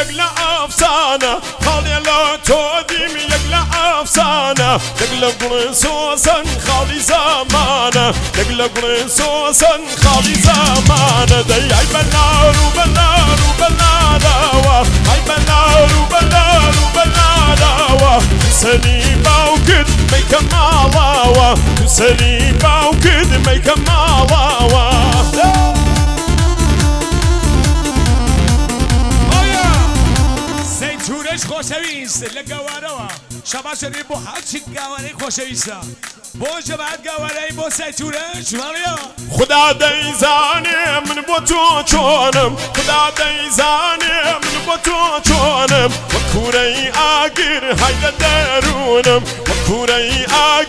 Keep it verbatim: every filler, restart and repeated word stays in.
يقلع أفسانة خالي لا توديم يقلع أفسانة تقلق رصوصا خالي زمانة تقلق رصوصا خالي زمانة دي هاي بلار وبلار وبلار هاي بلار وبلار وبلار سني باوكد ميك مالاوا سني باوكد ميك مالاوا زيتونش خوشویست لگواروا شما شدی بو هرچی گواری خوشویسته بو جماعت گواری بو زیتونش مالیا خدا دیزانه من بو تو چونم خدا دیزانه من بو تو چونم و کوره آگر های درونم و کوره آگر